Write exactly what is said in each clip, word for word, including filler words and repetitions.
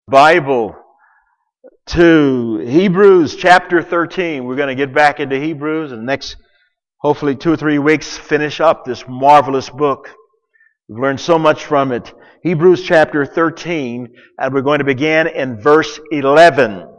Bible to Hebrews chapter thirteen. We're going to get back into Hebrews and the next, hopefully, two or three weeks finish up this marvelous book. We've learned so much from it. Hebrews chapter thirteen, and we're going to begin in verse eleven.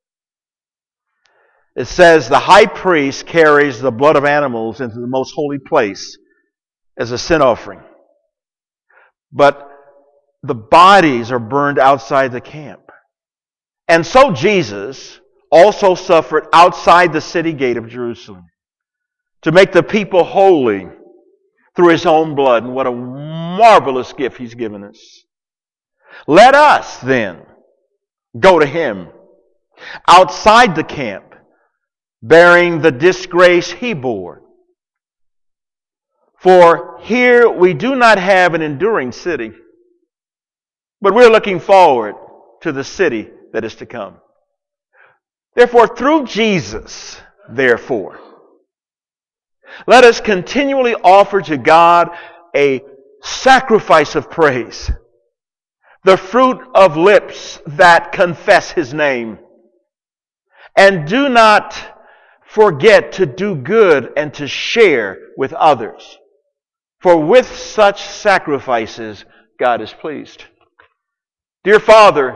It says, the high priest carries the blood of animals into the most holy place as a sin offering. But the bodies are burned outside the camp. And so Jesus also suffered outside the city gate of Jerusalem to make the people holy through His own blood. And what a marvelous gift He's given us. Let us then go to Him outside the camp, bearing the disgrace He bore. For here we do not have an enduring city, but we're looking forward to the city that is to come. Therefore, through Jesus, therefore, let us continually offer to God a sacrifice of praise, the fruit of lips that confess His name. And do not forget to do good and to share with others. For with such sacrifices, God is pleased. Dear Father,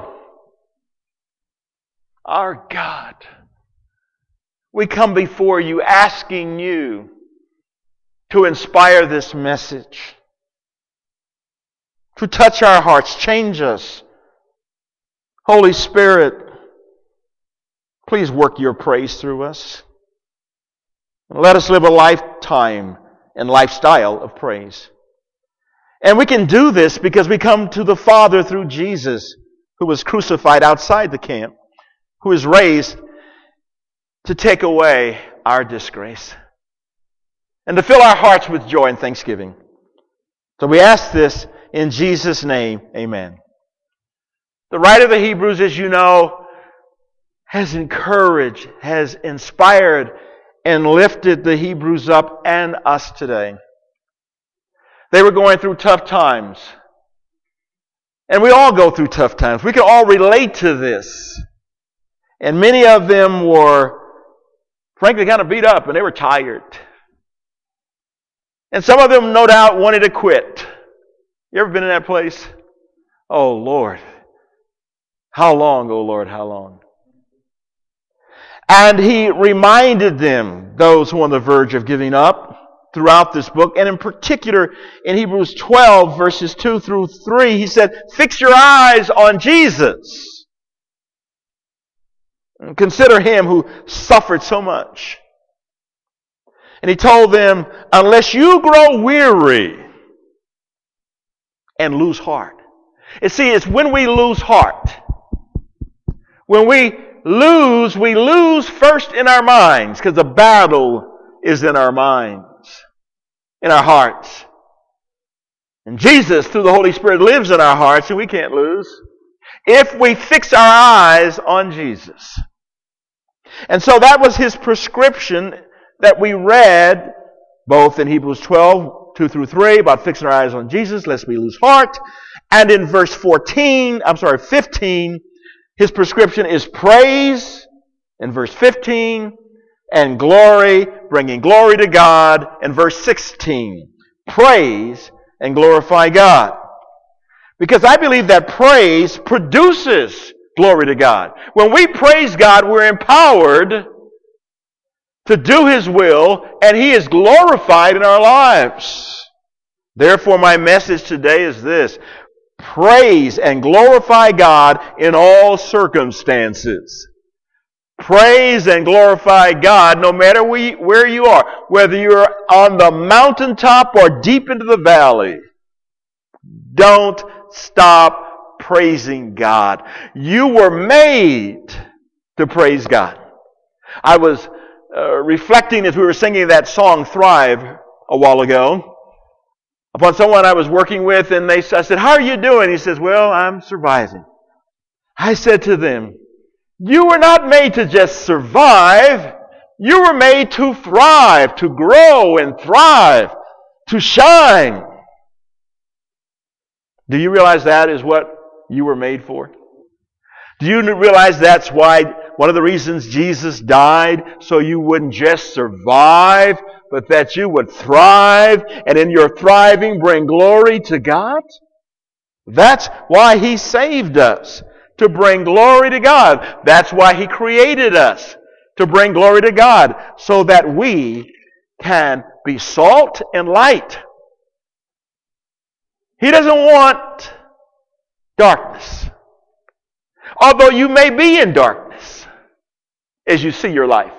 our God, we come before You asking You to inspire this message, to touch our hearts, change us. Holy Spirit, please work Your praise through us. Let us live a lifetime and lifestyle of praise. And we can do this because we come to the Father through Jesus, who was crucified outside the camp, who is raised to take away our disgrace and to fill our hearts with joy and thanksgiving. So we ask this in Jesus' name, amen. The writer of the Hebrews, as you know, has encouraged, has inspired, and lifted the Hebrews up and us today. They were going through tough times. And we all go through tough times. We can all relate to this. And many of them were, frankly, kind of beat up and they were tired. And some of them, no doubt, wanted to quit. You ever been in that place? Oh, Lord. How long, oh Lord, how long? And he reminded them, those who are on the verge of giving up, throughout this book, and in particular in Hebrews twelve, verses two through three, he said, fix your eyes on Jesus. And consider Him who suffered so much. And he told them, unless you grow weary and lose heart. And see, it's when we lose heart. When we lose, we lose first in our minds, because the battle is in our minds, in our hearts. And Jesus, through the Holy Spirit, lives in our hearts, and we can't lose if we fix our eyes on Jesus. And so that was His prescription that we read both in Hebrews twelve, two through three, about fixing our eyes on Jesus, lest we lose heart. And in verse fourteen, I'm sorry, fifteen, His prescription is praise in verse fifteen, and glory, bringing glory to God in verse sixteen. Praise and glorify God. Because I believe that praise produces glory to God. When we praise God, we're empowered to do His will, and He is glorified in our lives. Therefore, my message today is this: praise and glorify God in all circumstances. Praise and glorify God no matter where you are, whether you're on the mountaintop or deep into the valley. Don't stop praising God. You were made to praise God. I was uh, reflecting as we were singing that song, Thrive, a while ago, upon someone I was working with, and they I said, how are you doing? He says, well, I'm surviving. I said to them, you were not made to just survive. You were made to thrive, to grow and thrive, to shine. Do you realize that is what you were made for? Do you realize that's why one of the reasons Jesus died? So you wouldn't just survive, but that you would thrive, and in your thriving bring glory to God? That's why He saved us, to bring glory to God. That's why He created us, to bring glory to God, so that we can be salt and light. He doesn't want darkness. Although you may be in darkness as you see your life.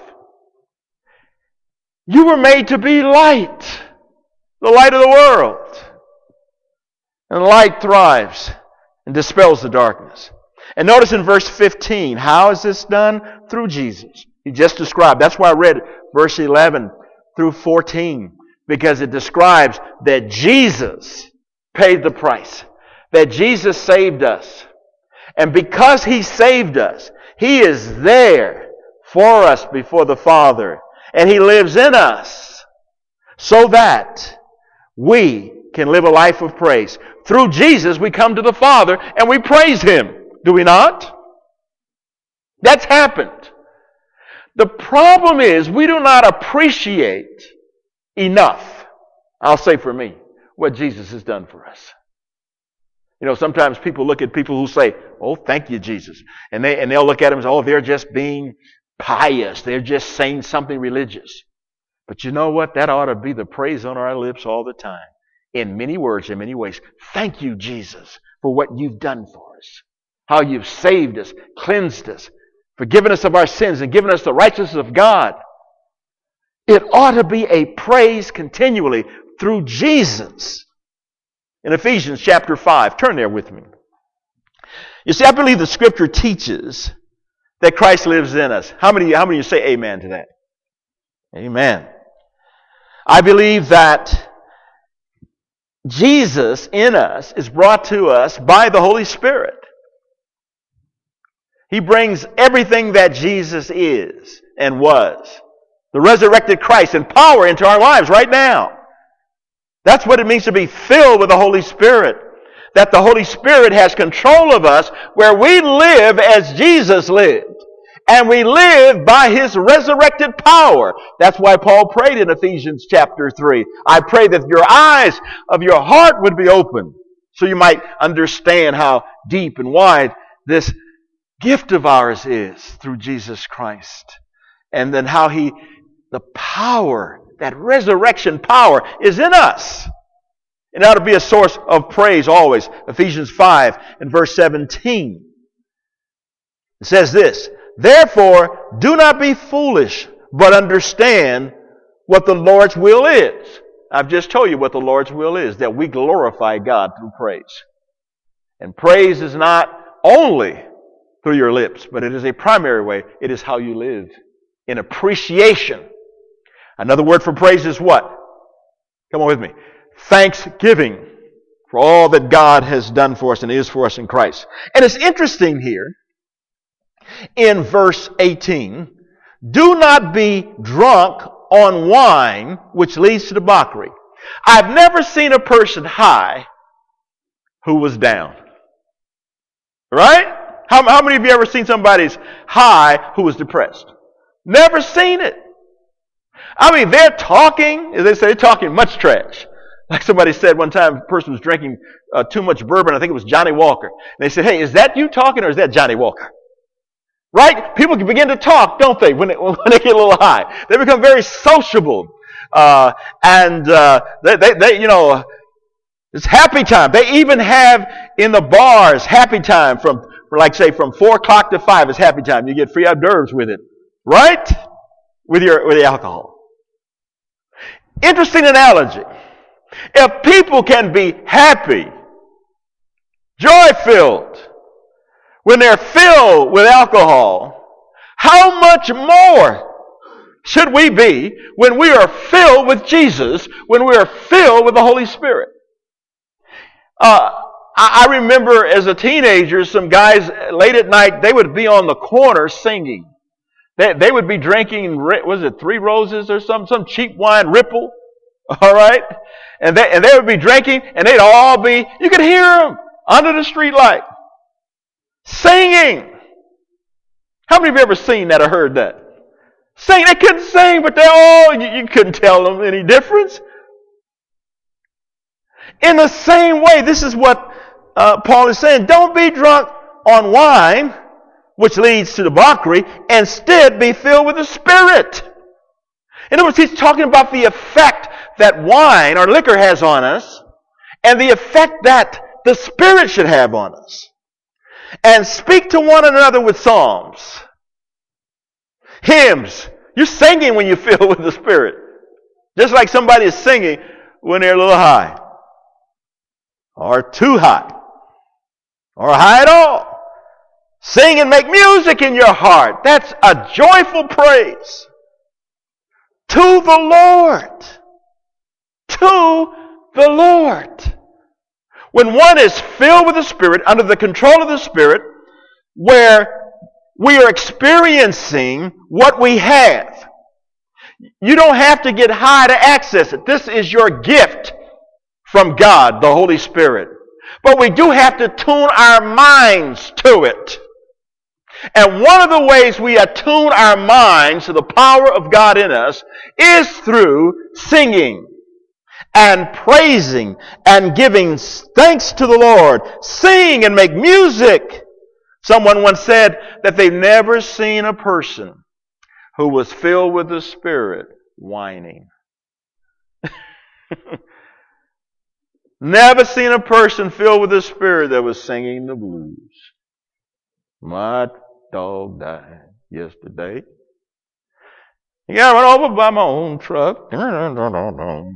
You were made to be light, the light of the world. And light thrives and dispels the darkness. And notice in verse fifteen, how is this done? Through Jesus. He just described. That's why I read verse eleven through fourteen. Because it describes that Jesus paid the price. That Jesus saved us. And because He saved us, He is there for us before the Father. And He lives in us so that we can live a life of praise. Through Jesus, we come to the Father and we praise Him. Do we not? That's happened. The problem is we do not appreciate enough, I'll say for me, what Jesus has done for us. You know, sometimes people look at people who say, oh, thank you, Jesus. And, they, and they'll look at them and say, oh, they're just being pious. They're just saying something religious. But you know what? That ought to be the praise on our lips all the time. In many words, in many ways. Thank you, Jesus, for what you've done for us. How you've saved us, cleansed us, forgiven us of our sins, and given us the righteousness of God. It ought to be a praise continually through Jesus. In Ephesians chapter five, turn there with me. You see, I believe the Scripture teaches that Christ lives in us. How many, how many of you say amen to that? Amen. I believe that Jesus in us is brought to us by the Holy Spirit. He brings everything that Jesus is and was, the resurrected Christ, and power into our lives right now. That's what it means to be filled with the Holy Spirit. That the Holy Spirit has control of us, where we live as Jesus lived. And we live by His resurrected power. That's why Paul prayed in Ephesians chapter three. I pray that your eyes of your heart would be open, so you might understand how deep and wide this gift of ours is through Jesus Christ. And then how He, the power, that resurrection power is in us. It ought to be a source of praise always. Ephesians five and verse seventeen. It says this, therefore, do not be foolish, but understand what the Lord's will is. I've just told you what the Lord's will is, that we glorify God through praise. And praise is not only through your lips, but it is a primary way. It is how you live. In appreciation. Another word for praise is what? Come on with me. Thanksgiving for all that God has done for us and is for us in Christ. And it's interesting here, in verse eighteen, do not be drunk on wine, which leads to debauchery. I've never seen a person high who was down. Right? How, how many of you ever seen somebody's high who was depressed? Never seen it. I mean, they're talking, as they say, they're talking much trash. Like somebody said one time, a person was drinking uh, too much bourbon. I think it was Johnny Walker. And they said, hey, is that you talking or is that Johnny Walker? Right? People can begin to talk, don't they, when they, when they get a little high. They become very sociable. Uh, and uh, they, they, they, you know, it's happy time. They even have in the bars happy time from, like say, from four o'clock to five is happy time. You get free hors d'oeuvres with it. Right? With your with the alcohol. Interesting analogy. If people can be happy, joy-filled, when they're filled with alcohol, how much more should we be when we are filled with Jesus, when we are filled with the Holy Spirit? Uh, I, I remember as a teenager, some guys late at night, they would be on the corner singing. They, they would be drinking, was it Three Roses or some some cheap wine, Ripple, all right? And they, and they would be drinking, and they'd all be, you could hear them under the street light, singing. How many of you ever seen that or heard that? Sing, they couldn't sing, but they all, you, you couldn't tell them any difference. In the same way, this is what uh, Paul is saying. Don't be drunk on wine, which leads to debauchery. Instead, be filled with the Spirit. In other words, he's talking about the effect that wine or liquor has on us and the effect that the Spirit should have on us. And speak to one another with psalms, hymns. You're singing when you're filled with the Spirit. Just like somebody is singing when they're a little high. Or too high. Or high at all. Sing and make music in your heart. That's a joyful praise. To the Lord. To the Lord. When one is filled with the Spirit, under the control of the Spirit, where we are experiencing what we have. You don't have to get high to access it. This is your gift from God, the Holy Spirit. But we do have to tune our minds to it. And one of the ways we attune our minds to the power of God in us is through singing and praising and giving thanks to the Lord. Sing and make music. Someone once said that they've never seen a person who was filled with the Spirit whining. Never seen a person filled with the Spirit that was singing the blues. My dog died yesterday. He got run over by my own truck. No.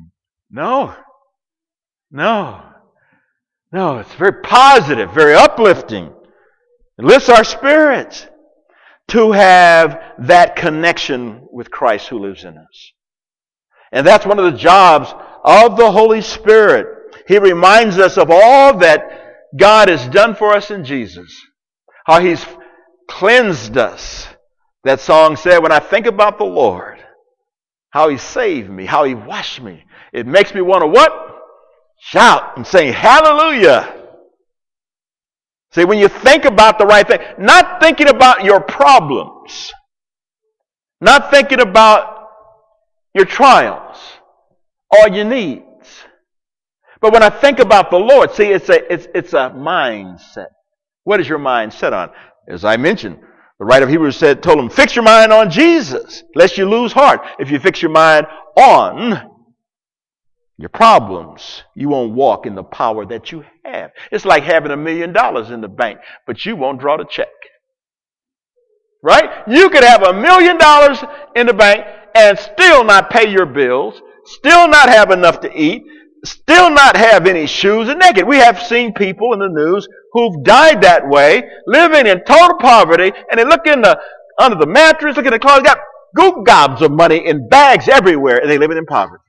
No. No, it's very positive, very uplifting. It lifts our spirits to have that connection with Christ who lives in us. And that's one of the jobs of the Holy Spirit. He reminds us of all that God has done for us in Jesus. How He's cleansed us. That song said, when I think about the Lord, how He saved me, how He washed me, it makes me want to what? Shout and sing hallelujah. See, when you think about the right thing, not thinking about your problems, not thinking about your trials or your needs, but when I think about the Lord, see, it's a it's it's a mindset. What is your mind set on? As I mentioned, the writer of Hebrews said, told him, fix your mind on Jesus, lest you lose heart. If you fix your mind on your problems, you won't walk in the power that you have. It's like having a million dollars in the bank, but you won't draw the check. Right? You could have a million dollars in the bank and still not pay your bills, still not have enough to eat, still not have any shoes and naked. We have seen people in the news who've died that way, living in total poverty, and they look in the under the mattress, look in the closet, got goop gobs of money in bags everywhere, and they living in poverty.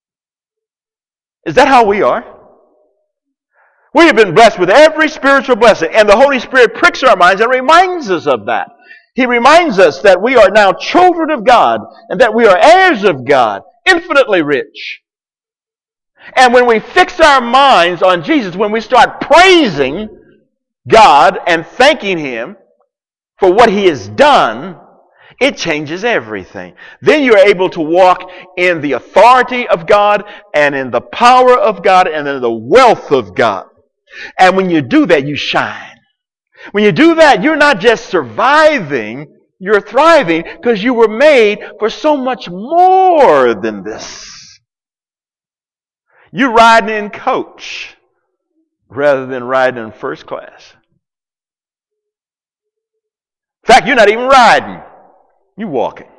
Is that how we are? We have been blessed with every spiritual blessing, and the Holy Spirit pricks our minds and reminds us of that. He reminds us that we are now children of God, and that we are heirs of God, infinitely rich. And when we fix our minds on Jesus, when we start praising God and thanking Him for what He has done, it changes everything. Then you're able to walk in the authority of God and in the power of God and in the wealth of God. And when you do that, you shine. When you do that, you're not just surviving, you're thriving because you were made for so much more than this. You're riding in coach rather than riding in first class. In fact, you're not even riding. You're walking.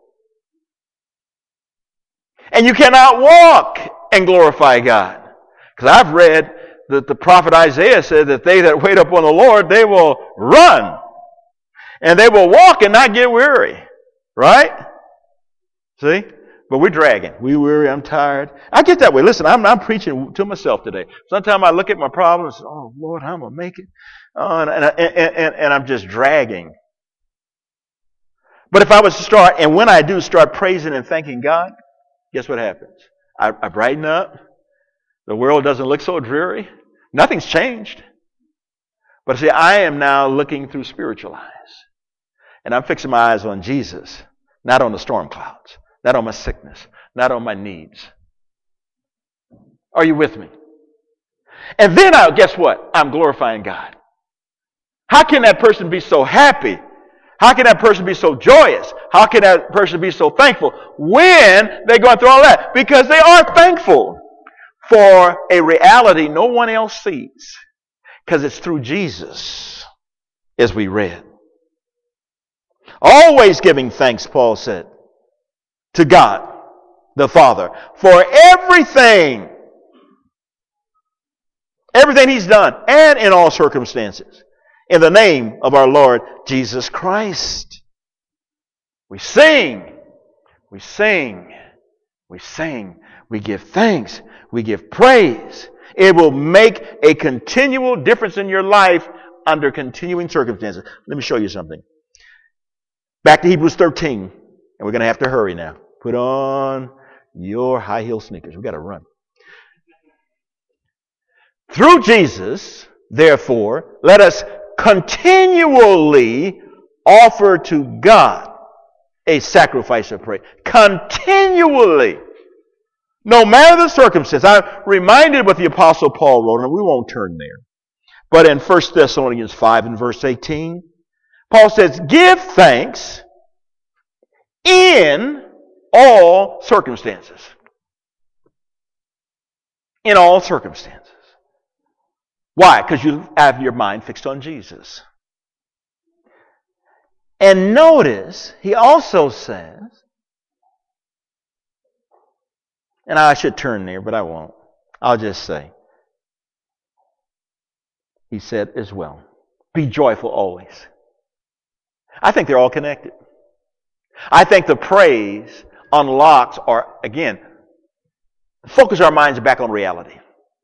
And you cannot walk and glorify God. Because I've read that the prophet Isaiah said that they that wait upon the Lord, they will run. And they will walk and not get weary. Right? See? But we're dragging. We weary, I'm tired. I get that way. Listen, I'm, I'm preaching to myself today. Sometimes I look at my problems, oh, Lord, how am I going to make it? Oh, and, and, and, and, and I'm just dragging. But if I was to start, and when I do start praising and thanking God, guess what happens? I, I brighten up. The world doesn't look so dreary. Nothing's changed. But see, I am now looking through spiritual eyes. And I'm fixing my eyes on Jesus, not on the storm clouds, not on my sickness, not on my needs. Are you with me? And then, I, guess what? I'm glorifying God. How can that person be so happy? How can that person be so joyous? How can that person be so thankful when they're going through all that? Because they are thankful for a reality no one else sees. Because it's through Jesus, as we read. Always giving thanks, Paul said, to God, the Father, for everything. Everything He's done, and in all circumstances. In the name of our Lord Jesus Christ. We sing. We sing. We sing. We give thanks. We give praise. It will make a continual difference in your life under continuing circumstances. Let me show you something. Back to Hebrews thirteen. And we're going to have to hurry now. Put on your high heel sneakers. We've got to run. Through Jesus, therefore, let us continually offer to God a sacrifice of praise. Continually. No matter the circumstance. I'm reminded what the Apostle Paul wrote, and we won't turn there. But in First Thessalonians five and verse eighteen, Paul says, give thanks in all circumstances. In all circumstances. Why? Because you have your mind fixed on Jesus. And notice, he also says, and I should turn there, but I won't. I'll just say, he said as well, be joyful always. I think they're all connected. I think the praise unlocks, or again, focus our minds back on reality.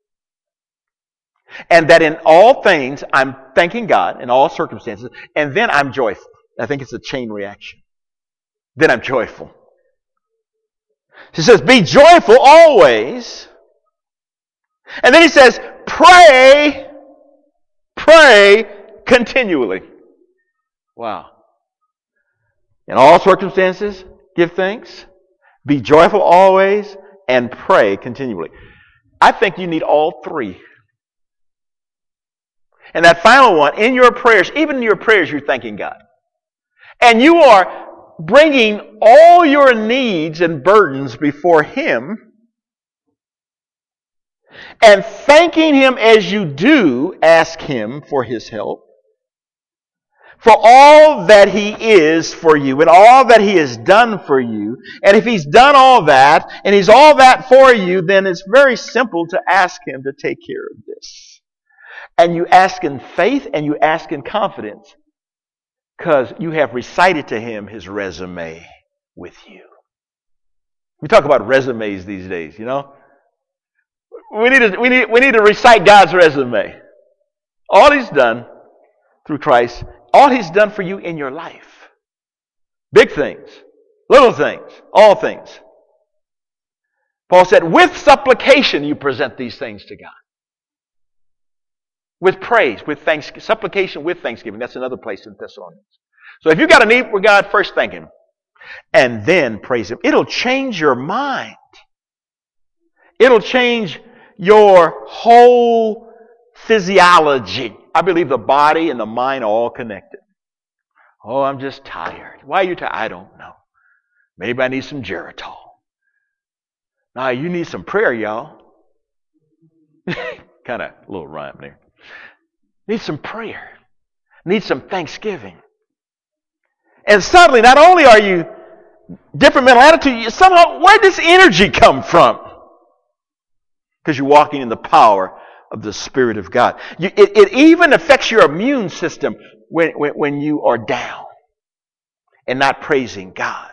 And that in all things, I'm thanking God in all circumstances, and then I'm joyful. I think it's a chain reaction. Then I'm joyful. He says, be joyful always. And then he says, pray, pray continually. Wow. In all circumstances, give thanks, be joyful always, and pray continually. I think you need all three. And that final one, in your prayers, even in your prayers, you're thanking God. And you are bringing all your needs and burdens before Him and thanking Him as you do ask Him for His help, for all that He is for you and all that He has done for you. And if He's done all that and He's all that for you, then it's very simple to ask Him to take care of this. And you ask in faith and you ask in confidence because you have recited to Him His resume with you. We talk about resumes these days, you know. We need to, we need, we need to recite God's resume. All He's done through Christ, all He's done for you in your life. Big things, little things, all things. Paul said, with supplication you present these things to God. With praise, with thanksgiving, supplication with thanksgiving. That's another place in Thessalonians. So if you've got a need for God, first thank Him. And then praise Him. It'll change your mind. It'll change your whole physiology. I believe the body and the mind are all connected. Oh, I'm just tired. Why are you tired? I don't know. Maybe I need some Geritol. Now, you need some prayer, y'all. Kind of a little rhyme there. Need some prayer. Need some thanksgiving. And suddenly, not only are you different mental attitude, somehow, where does energy come from? Because you're walking in the power of the Spirit of God. You, it, it even affects your immune system when, when, when you are down and not praising God.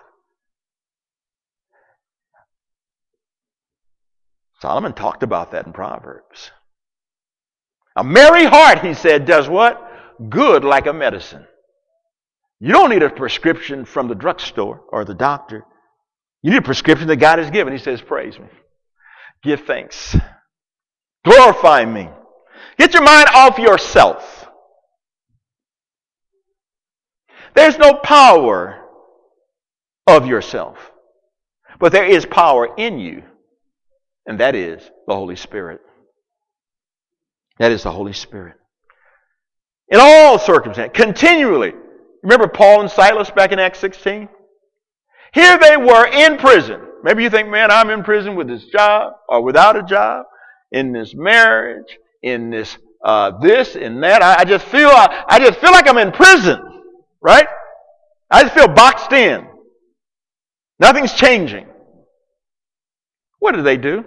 Solomon talked about that in Proverbs. A merry heart, he said, does what? Good like a medicine. You don't need a prescription from the drugstore or the doctor. You need a prescription that God has given. He says, praise me. Give thanks. Glorify me. Get your mind off yourself. There's no power of yourself. But there is power in you. And that is the Holy Spirit. That is the Holy Spirit. In all circumstances, continually. Remember Paul and Silas back in Acts sixteen? Here they were in prison. Maybe you think, man, I'm in prison with this job or without a job, in this marriage, in this uh, this and that. I, I just feel I, I just feel like I'm in prison, right? I just feel boxed in. Nothing's changing. What did they do?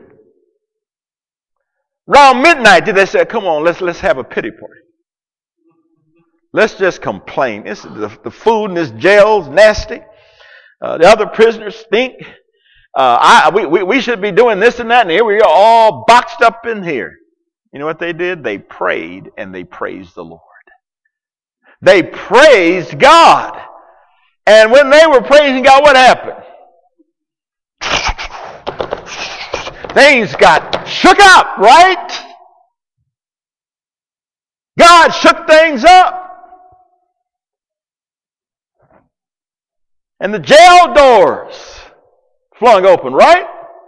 Around midnight, did they say, "Come on, let's let's have a pity party. Let's just complain. This the, the food in this jail's nasty. Uh, the other prisoners stink. Uh, I, we, we, we should be doing this and that, and here we are all boxed up in here." You know what they did? They prayed and they praised the Lord. They praised God. And when they were praising God, what happened? Things got shook up, right? God shook things up. And the jail doors flung open, right?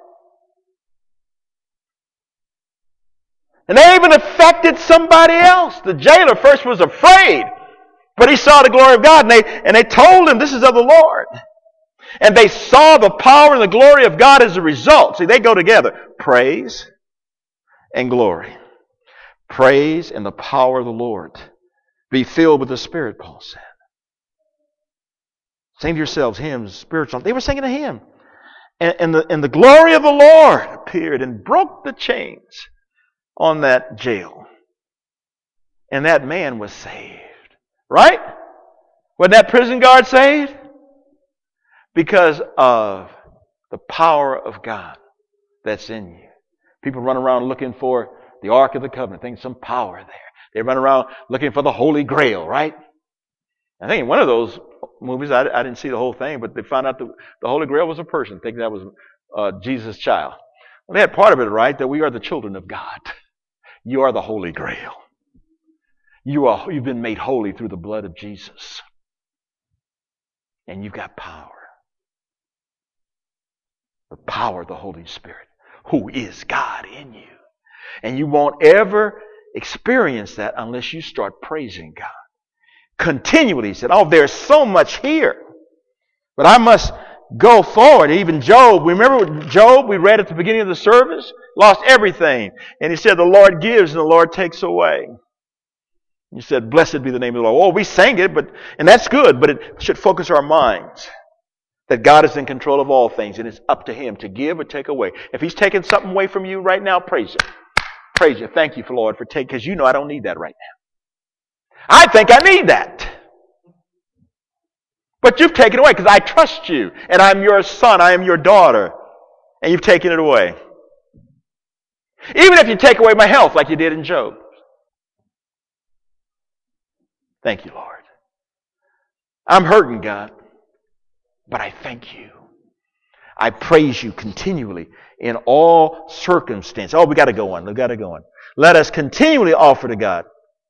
And they even affected somebody else. The jailer first was afraid, but he saw the glory of God, and they, and they told him, "This is of the Lord." And they saw the power and the glory of God as a result. See, they go together. Praise and glory. Praise and the power of the Lord. Be filled with the Spirit, Paul said. Sing to yourselves hymns, spiritual. They were singing a hymn. And, and, the, and the glory of the Lord appeared and broke the chains on that jail. And that man was saved. Right? Wasn't that prison guard saved? Because of the power of God that's in you. People run around looking for the Ark of the Covenant, thinking some power there. They run around looking for the Holy Grail, right? I think in one of those movies, I, I didn't see the whole thing, but they found out the, the Holy Grail was a person, thinking that was uh, Jesus' child. Well, they had part of it right, that we are the children of God. You are the Holy Grail. You are, you've been made holy through the blood of Jesus. And you've got power. The power of the Holy Spirit, who is God in you. And you won't ever experience that unless you start praising God. Continually, he said, "Oh, there's so much here. But I must go forward." Even Job, remember Job, we read at the beginning of the service? Lost everything. And he said, "The Lord gives and the Lord takes away." He said, "Blessed be the name of the Lord." Oh, we sang it, but and that's good, but it should focus our minds. That God is in control of all things, and it's up to Him to give or take away. If He's taking something away from you right now, praise Him. Praise you. Thank you, for Lord, for taking, because you know I don't need that right now. I think I need that. But you've taken it away because I trust you, and I'm your son, I am your daughter, and you've taken it away. Even if you take away my health like you did in Job. Thank you, Lord. I'm hurting, God. But I thank you. I praise you continually in all circumstances. Oh, we got to go on. We got to go on. Let us continually offer to God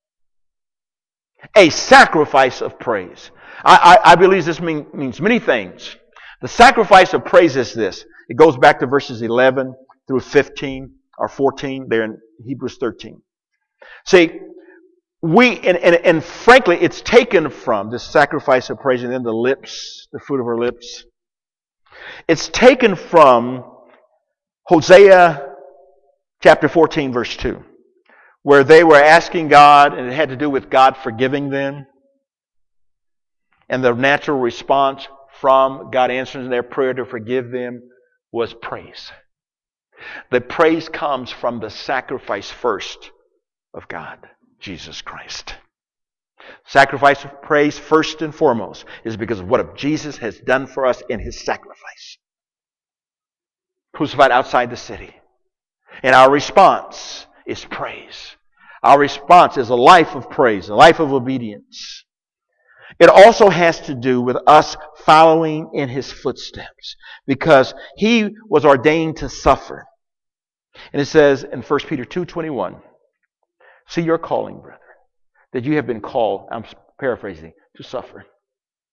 a sacrifice of praise. I, I, I believe this mean, means many things. The sacrifice of praise is this. It goes back to verses eleven through fifteen or fourteen there in Hebrews thirteen. See, We, and, and, and frankly, it's taken from this sacrifice of praise and then the lips, the fruit of our lips. It's taken from Hosea chapter fourteen, verse two, where they were asking God, and it had to do with God forgiving them. And the natural response from God answering their prayer to forgive them was praise. The praise comes from the sacrifice first of God. Jesus Christ. Sacrifice of praise, first and foremost, is because of what Jesus has done for us in His sacrifice. Crucified outside the city. And our response is praise. Our response is a life of praise, a life of obedience. It also has to do with us following in His footsteps, because He was ordained to suffer. And it says in First Peter two twenty-one, "See your calling, brethren, that you have been called," I'm paraphrasing, "to suffer."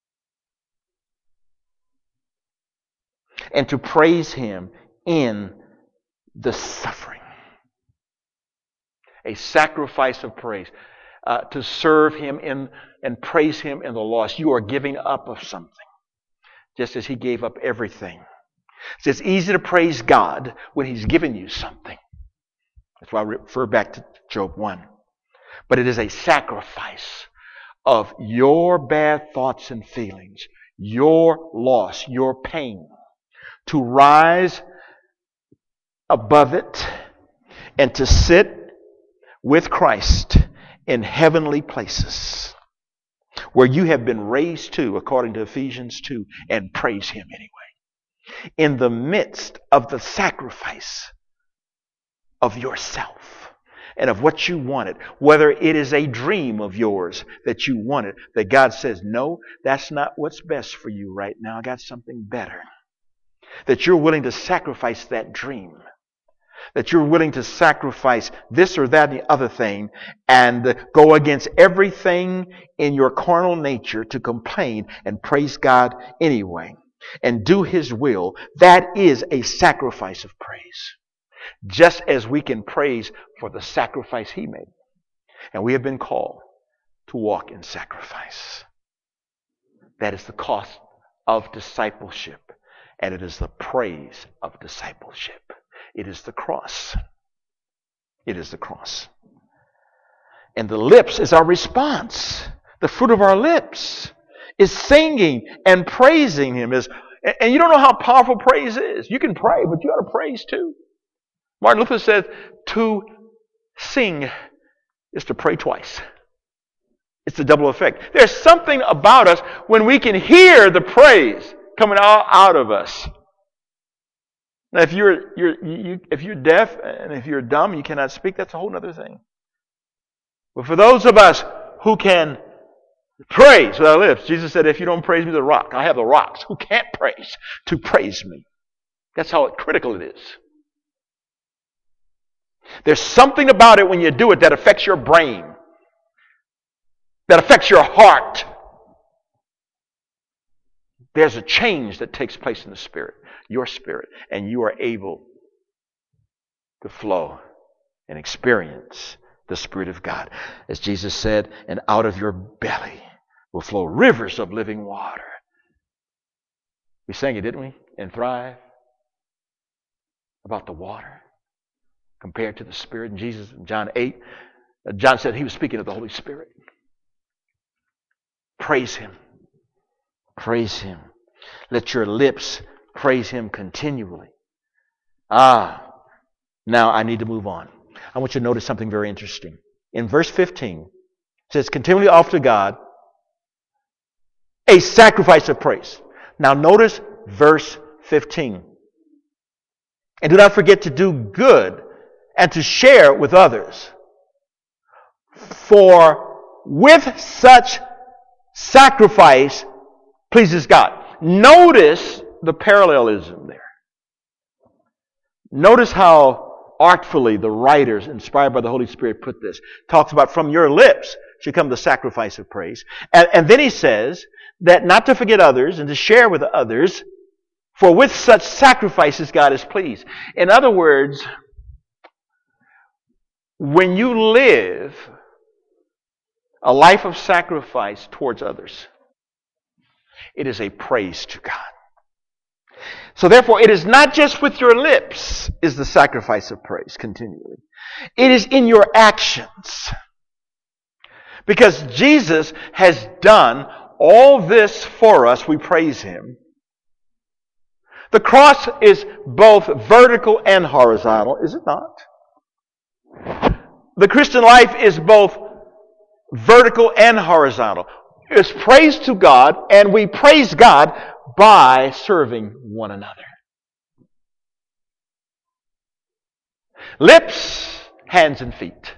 and to praise Him in the suffering. A sacrifice of praise. Uh, to serve Him in and praise Him in the loss. You are giving up of something, just as He gave up everything. So it's easy to praise God when He's given you something. That's why I refer back to Job one. But it is a sacrifice of your bad thoughts and feelings, your loss, your pain, to rise above it and to sit with Christ in heavenly places where you have been raised to, according to Ephesians two, and praise Him anyway. In the midst of the sacrifice of yourself and of what you wanted, whether it is a dream of yours that you wanted, that God says, no, that's not what's best for you right now. I got something better. That you're willing to sacrifice that dream. That you're willing to sacrifice this or that and the other thing and go against everything in your carnal nature to complain and praise God anyway and do His will. That is a sacrifice of praise. Just as we can praise for the sacrifice He made. And we have been called to walk in sacrifice. That is the cost of discipleship. And it is the praise of discipleship. It is the cross. It is the cross. And the lips is our response. The fruit of our lips is singing and praising Him. Is, and you don't know how powerful praise is. You can pray, but you ought to praise too. Martin Luther said, to sing is to pray twice. It's a double effect. There's something about us when we can hear the praise coming out, out of us. Now, if you're, you're, you, if you're deaf and if you're dumb, you cannot speak, that's a whole other thing. But for those of us who can praise with our lips, Jesus said, if you don't praise me, the rock. I have the rocks who can't praise to praise me. That's how critical it is. There's something about it when you do it that affects your brain, that affects your heart. There's a change that takes place in the spirit, your spirit, and you are able to flow and experience the Spirit of God. As Jesus said, and out of your belly will flow rivers of living water. We sang it, didn't we? And Thrive. About the water compared to the Spirit. And Jesus in John eight, John said he was speaking of the Holy Spirit. Praise Him. Praise Him. Let your lips praise Him continually. Ah, now I need to move on. I want you to notice something very interesting. In verse fifteen, it says, continually offer to God a sacrifice of praise. Now notice verse fifteen. And do not forget to do good and to share with others. For with such sacrifice pleases God. Notice the parallelism there. Notice how artfully the writers, inspired by the Holy Spirit, put this. Talks about from your lips should come the sacrifice of praise. And, and then he says that not to forget others and to share with others, for with such sacrifices God is pleased. In other words, when you live a life of sacrifice towards others, it is a praise to God. So therefore, it is not just with your lips is the sacrifice of praise continually. It is in your actions. Because Jesus has done all this for us, we praise Him. The cross is both vertical and horizontal, is it not? The Christian life is both vertical and horizontal. It's praise to God, and we praise God by serving one another. Lips, hands, and feet.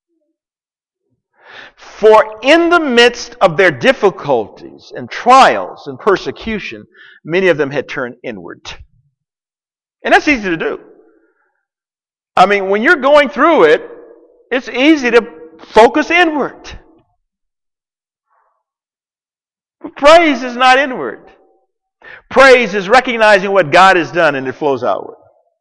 For in the midst of their difficulties and trials and persecution, many of them had turned inward. And that's easy to do. I mean, when you're going through it, it's easy to focus inward. Praise is not inward. Praise is recognizing what God has done and it flows outward.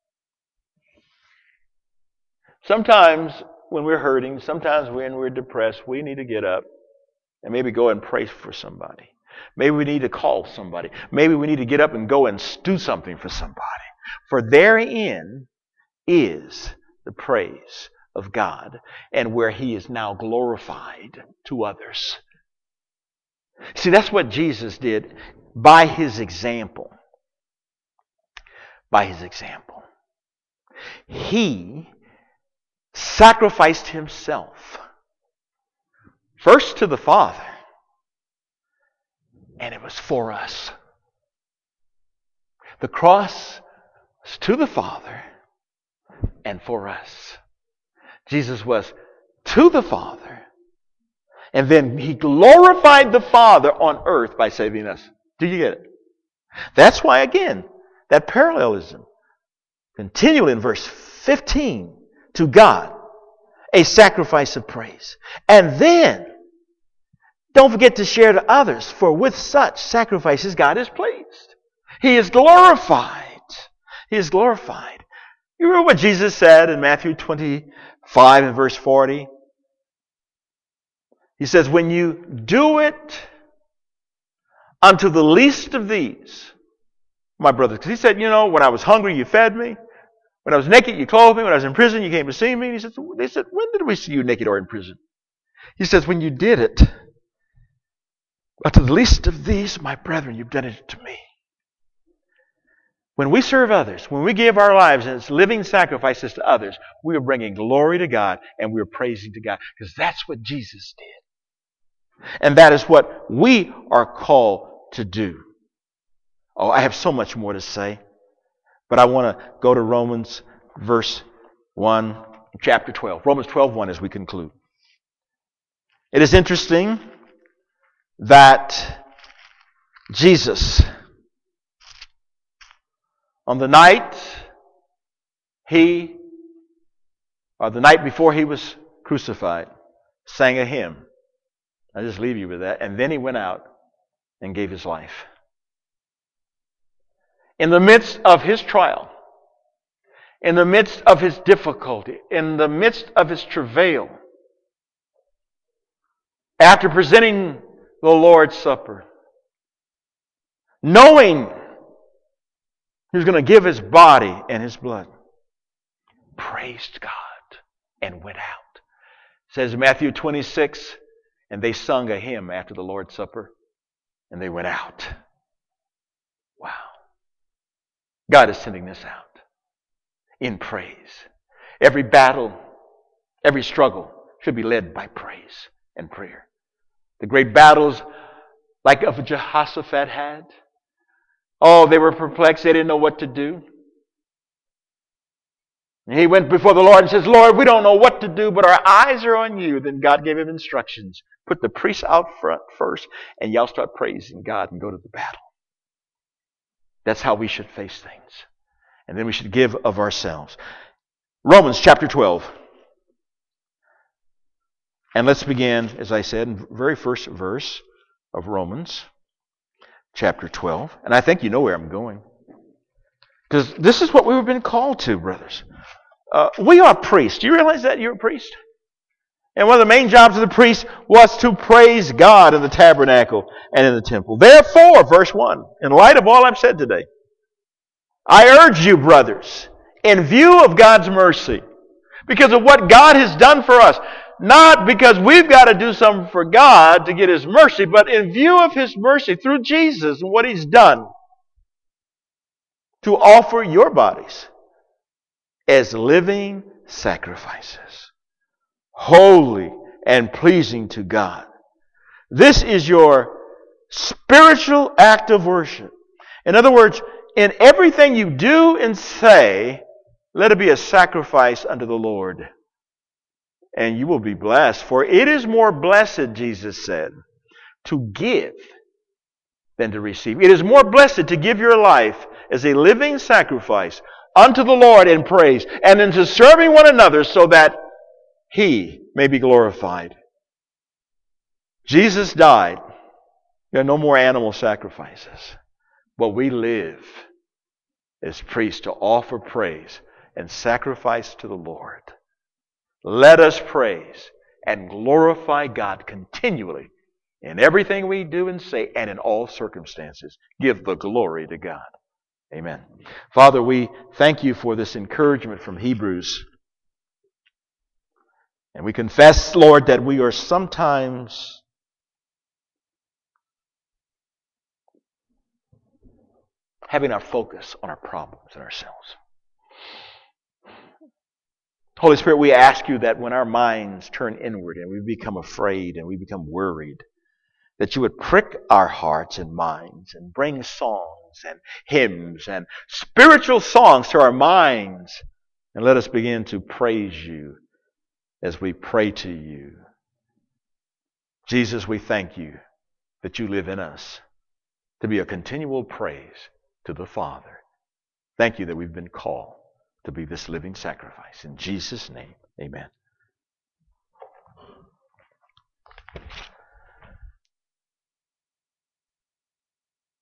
Sometimes when we're hurting, sometimes when we're depressed, we need to get up and maybe go and pray for somebody. Maybe we need to call somebody. Maybe we need to get up and go and do something for somebody. For therein is the praise of God and where He is now glorified to others. See, that's what Jesus did by His example. By His example. He sacrificed Himself first to the Father, and it was for us. The cross was to the Father and for us. Jesus was to the Father, and then He glorified the Father on earth by saving us. Do you get it? That's why, again, that parallelism continually in verse fifteen, to God, a sacrifice of praise. And then, don't forget to share to others, for with such sacrifices God is pleased. He is glorified. He is glorified. You remember what Jesus said in Matthew twenty-five and verse forty? He says, when you do it unto the least of these, my brothers. Because He said, you know, when I was hungry, you fed me. When I was naked, you clothed me. When I was in prison, you came to see me. He said, they said, when did we see you naked or in prison? He says, when you did it unto the least of these, my brethren, you've done it to me. When we serve others, when we give our lives as living sacrifices to others, we are bringing glory to God and we are praising to God. Because that's what Jesus did. And that is what we are called to do. Oh, I have so much more to say. But I want to go to Romans verse one, chapter twelve. Romans twelve one as we conclude. It is interesting that Jesus, on the night he, or the night before He was crucified, sang a hymn. I'll just leave you with that. And then He went out and gave His life. In the midst of His trial, in the midst of His difficulty, in the midst of His travail, after presenting the Lord's Supper, knowing He was going to give His body and His blood, praised God and went out. It says in Matthew twenty-six, and they sung a hymn after the Lord's Supper, and they went out. Wow. God is sending this out in praise. Every battle, every struggle should be led by praise and prayer. The great battles like of Jehoshaphat had. Oh, they were perplexed. They didn't know what to do. And he went before the Lord and says, Lord, we don't know what to do, but our eyes are on you. Then God gave him instructions. Put the priests out front first, and y'all start praising God and go to the battle. That's how we should face things. And then we should give of ourselves. Romans chapter twelve. And let's begin, as I said, in the very first verse of Romans chapter twelve. And I think you know where I'm going. Because this is what we've been called to, brothers. Uh, we are priests. Do you realize that you're a priest? And one of the main jobs of the priest was to praise God in the tabernacle and in the temple. Therefore, verse one, in light of all I've said today, I urge you, brothers, in view of God's mercy, because of what God has done for us, not because we've got to do something for God to get His mercy, but in view of His mercy through Jesus and what He's done, to offer your bodies as living sacrifices, holy and pleasing to God. This is your spiritual act of worship. In other words, in everything you do and say, let it be a sacrifice unto the Lord. And you will be blessed. For it is more blessed, Jesus said, to give than to receive. It is more blessed to give your life as a living sacrifice unto the Lord in praise, and into serving one another so that He may be glorified. Jesus died. There are no more animal sacrifices. But we live as priests to offer praise and sacrifice to the Lord. Let us praise and glorify God continually in everything we do and say and in all circumstances. Give the glory to God. Amen. Father, we thank you for this encouragement from Hebrews. And we confess, Lord, that we are sometimes having our focus on our problems and ourselves. Holy Spirit, we ask you that when our minds turn inward and we become afraid and we become worried, that you would prick our hearts and minds and bring songs and hymns and spiritual songs to our minds, and let us begin to praise you as we pray to you. Jesus, we thank you that you live in us to be a continual praise to the Father. Thank you that we've been called to be this living sacrifice. In Jesus' name, amen.